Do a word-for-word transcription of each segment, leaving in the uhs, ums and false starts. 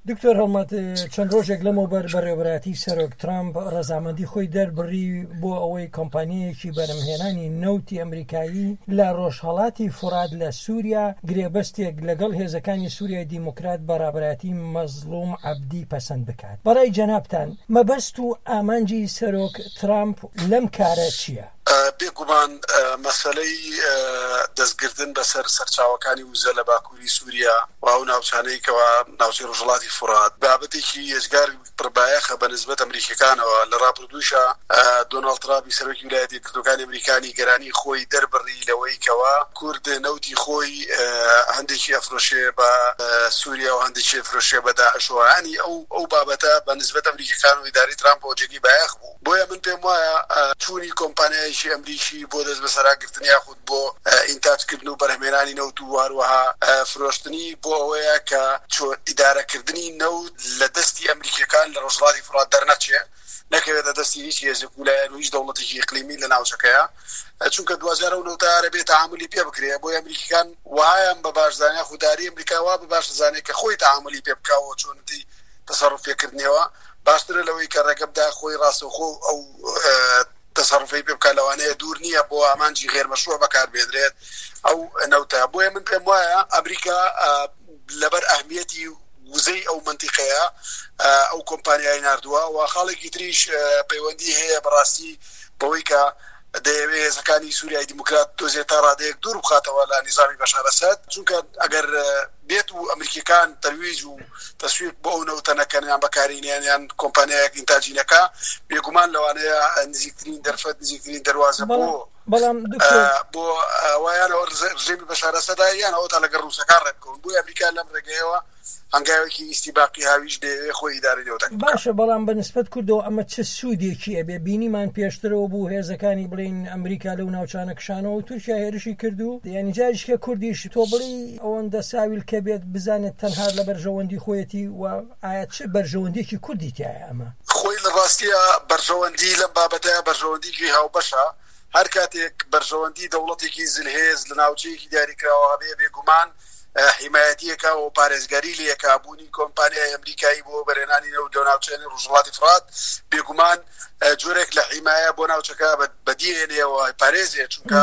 دکتۆر هەڵمەت چەند ڕۆژێک لەمەوبەر بەڕێوەبەرەتی سەرۆک ترامپ ڕەزامەندی خۆی دەربڕی بۆ ئەوەی کۆمپانیایەکی بەرهەمهێنانی نەوتی ئەمریکایی لە ڕۆژهەڵاتی فورات لە سووریا گرێبەستێک لەگەڵ هێزەکانی سووریای دیموکرات بەڕێوەبەرەتی مەزلوم عەبدی پەسەند بکات. بەڕای جەنابتان مەبەست و ئامانجی سەرۆک ترامپ لەم کارە چییە؟ بێگومان مەسەلەی دەستگردن بەسەر سەرچاوەکانی وزە لە باکووری سووریا و ئەو ناوچانەیەکەوە ناوچەی ڕۆژهەڵاتی فورات بابەتێکی هێزگار پڕبایەخە بە نسبەت ئەمریکەکانەوە لە ڕابردووشە دۆناڵد ترامپی سەرۆکی ویلایەتە یەکگرتووەکانی ئەمریکانی گەرانی خۆی دەربڕی لەوەی کەوە کورد نەوتی خۆی هەندێکی ئەفرۆشێ بە سووریا و هەندێکی ئەفرۆشێ بە داعشەوەیانی ئەو ئەو بابەتە بە نسبەت ئەمریکەکان و ئیداری ترامپەوە جێگی بایەخ بوو. بۆیە من پێم وایە چوونی کۆمپانیای ئەمریکی بۆ دەست بەسەراگرتن یاخود بۆ ئینتاجکردن و بەرهەمهێنانی نەوت و هەروەها فرۆشتنی بۆ ئەوەیە کە ئیدارەکردنی نەوت لە دەستی ئەمریکیەکان لە ڕۆژهەڵاتی فورات دەرنەچێ نەکەوێتە دەستی هیچ هێزێک ویلایەت و هیچ دەوڵەتێکی ئیقلیمی لە ناوچەکەیە، چونکە دوازار و نەوتارە بێت تعاملی پێ بکرێ. بۆی ئەمریکیەکان وایان بە باشزانانی خودداری ئەمریکا وا بە باش زانێت کە خۆی تعاملی پێ بکاوە چۆنتی تەسەڕوفێکردنەوە باشترە لەوەی کە ڕێگەبدا خۆی ڕاستەوخۆ ئەو تەسەڕوفی پێ بکات لەوانەیە دوور نییە بۆ ئامانجی غێرمەشروع بەکار بێنرێت ئەو نەوتە. بۆیە من پێم وایە ئەمریکا لەبەر ئەهمیەتی وزەی ئەو منتیقەیە ئەو کۆمپانیای ناردووە و خاڵێکی تریش پەیوەندی هەیە بەڕاستی بەوەی کە دەیەوێت هێزەکانی سووریای دیموکرات دۆزێت تا ڕادەیەک دوور بخاتەوە لە نیزامی بەشار ئەسەد، چونکە ئەگەر بێت و ئەمریکیەکان تەرویج و تەسویق بۆ ئەو نەوتە نەکەنیان بەکارهێنیان کۆمپانیایەک ئینتاجینەکە بێگومان لەوانەیە نزیکترین دەرفەت نزیکترین دەواازە بۆ بەڵام بۆ وایانەوە ڕژێمی بەشار ئەسەدا یانەوە تا لەگەڵ ڕووسەکان ڕێبکەون. بۆی ئەمریکا لەم ڕێگەیەوە هەنگاوێکی ئیستیباقی هاویش دەیەوێت خۆی ئیداری نەوتەکە باشە. بەڵام بەنسبەت کردەوە ئەمە چه سوودێکی ئەبێ بینیمان پێشترەوە بوو هێزەکانی بڵین ئەمریکا لەو ناوچانە کشانەوە و تورکیا هێرشی کردو، یعنی جاریشکە کوردیش تۆ بڵی ئەوەندە ساویل کە بێت بزانێت تەنها لە بەرژەوەندی خۆیەتی و ئایا چه بەرژەوەندێکی کوردی تایە ئەمە خۆی لە ڕاستیە بەرژەوەندی لەم بابەتەیە بەرژەوەندیگی هاوبەشە. هەر کاتێک بەرژەوەندی دەوڵەتێکی زلهێز لە ناوچەیەکی دیاریکراوە بێ بێگومان حیمایەتیەکە و پارێزگاری لەکبوونی کۆمپانیای ئەمریکایی بۆ بەرهێنانی نەوت لە ناوچەی ڕۆژهەڵاتی فورات بێگومان جۆرێک لە حیمایە بۆ ناوچەکە بەدیێنێەوە پارێزێ، چونکە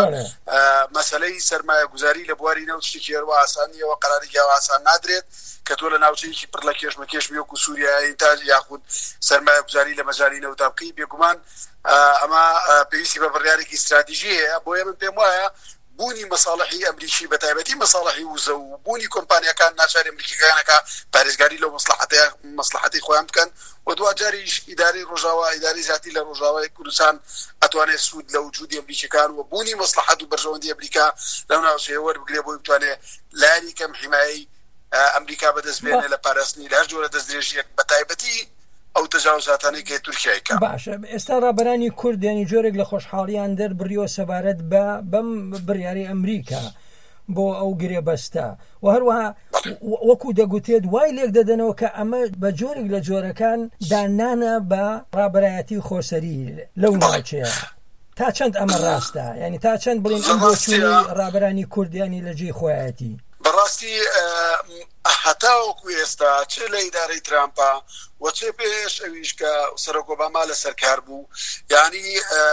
مەسەلەی سەرمایە گوزاری لە بواری نەوت شتێکی هەروە ئاسانیەوە قەرارێکی ئاسان نادرێت کە تۆ لە ناوچەیەکی پڕ لە کێشمەکێش وەکو سووریا ئینتاج یاخود سەرمایە گوزاری لە مەجای نەوتە بکەی بێگومان ئەمە پێویستی بە بڕیارێکی استراتیژی هەیە. بۆیە من پێم وایە بوونی مەساڵحی ئەمریکی بەتایبەتی مەساڵحی وزە و بوونی کۆمپانیەکان ناچاری ئەمریکیەکانەکە پارێزگاری لەو مەسلحەتەیە مەسلحەتی خۆیان بکەن و دوا جاریش ئیداری ڕۆژاوا ئیداری زیاتی لە ڕۆژاوای کوردستان ئەتوانێت سوود لە وجودی ئەمریکیەکان و بوونی مەسلحەت و بەرژەوەندی ئەمریکا لەو ناوچەیە وەربگرێ بۆی بتوانێت لایەنی کەم حیمایی ئەمریکا بەدەست بێنێ لە پاراستنی لە هەر جۆرە دەستدرێژیەک بەتایبەتی ئەو تەجاوزاتانەی کە تورکیایکە. باشە ئێستا ڕابەرانی کورد ینی جۆرێک لە خۆشحاڵیان دەربڕیەوە سەبارەت بە بەم بڕیاری ئەمریکا بۆ ئەو گرێبەستە و هەروەها وەکو دەگوتێت وای لێک دەدەنەوە کە ئەمە بە جۆرێک لە جۆرەکان دانانە بە ڕابەرایەتی خۆسەری لەو ناوچەیە. تا چەند ئەمە ڕاستە؟ ینی تا چەند بڵین ئەم بۆچوونی ڕابەرانی کوردیانی لە جێی خۆیەتی بەڕاستی هەتاوەکو ئێستا چ لە ئیدارەی ترامپە و چێ پێش ئەویش کە سەرۆک ئۆباما لەسەر کار بوو، یعنی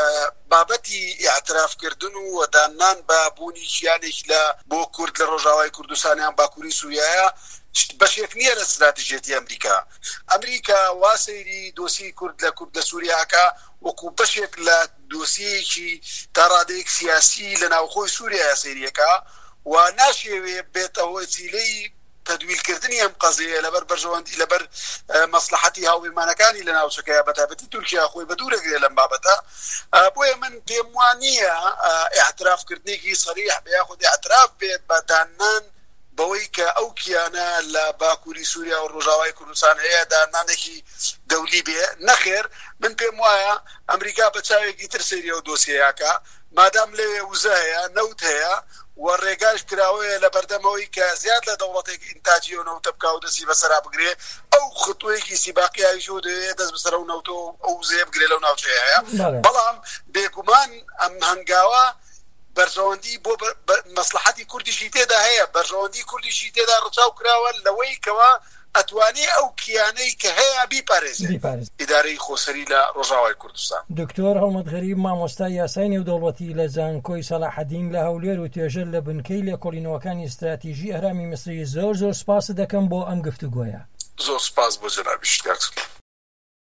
بابەتی ئاعترافکردن و دانان بە بوونی شیانێک لە بۆ کورد لە ڕۆژاوای کوردستانیان باکووری سووریایە بەشێک نییە لە استراتیژێتی ئەمریکا. ئەمریکا وا سەیری دۆسی کورد لە کورد لە سووریاکە وەکو بەشێک لە دۆسیەکی تا ڕادەیەک سیاسی لە ناوخۆی سووریا سەیریەکە و ناشێوێ بێتەوە چیلەی تدویلکردنی ئەم قەزەیە لەبەر بەرژەوەندی لەبەر مەسلحەتی هاوڕێمانەکانی لە ناوچەکەیە بەتایبەتی تورکیا خۆی بە دوورەگرێ لەم بابەتە. بۆیە من پێم وانییە ئاعترافکردنێکی سەریح بە یاخود ئاعتراف بێت بە دانان بەوەی کە ئەو کیانە لە باکووری سووریا و ڕۆژاوای کوردستان هەیە دانانێکی دەولی بێ نەخێر. من پێم وایە ئەمریکا بە چاوێکی تر سەیری ئەو دۆسیەیەکە مادام لەوێ وزە هەیە نەوت هەیە و ڕێگاش کراوەیە لە بەردەمەوەی کە زیاد لە دەوڵەتێک ئینتاجی و نەوتە بکا و دەستی بەسەرا بگرێ ئەو خطوەیەکی سیباقیاویش و دەوێت دەست بەسەر و نەوتە ئەو وزەیە بگرێ لەو ناوچەیە هەیە. بەڵام بێگومان ئەم هەنگاوە بەرژەوەندی بۆ مەسلحەتی کوردیشی تێدا هەیە، بەرژەوەندی کوردیشی تێدا ڕچاو کراوە لەوەی کەوە ئەتوانی ئەو کیانەی کە هەیە بیپارێزێت. ئیدارەی خۆسەری لە ڕۆژاوای کوردستان. دکتۆر هەڵمەت غەریب مامۆستای یاسای نێودەوڵەتی لە زانکۆی سەلاحەدین لە هەولێر و توێژەر لە بنکەی لێکۆڵینەوەکانی استراتیژی هەرامی میسری زۆر زۆر سپاس دەکەم بۆ ئەم گفتوگۆیە. زۆر سپاس بۆ جەنابی شتیاکسم.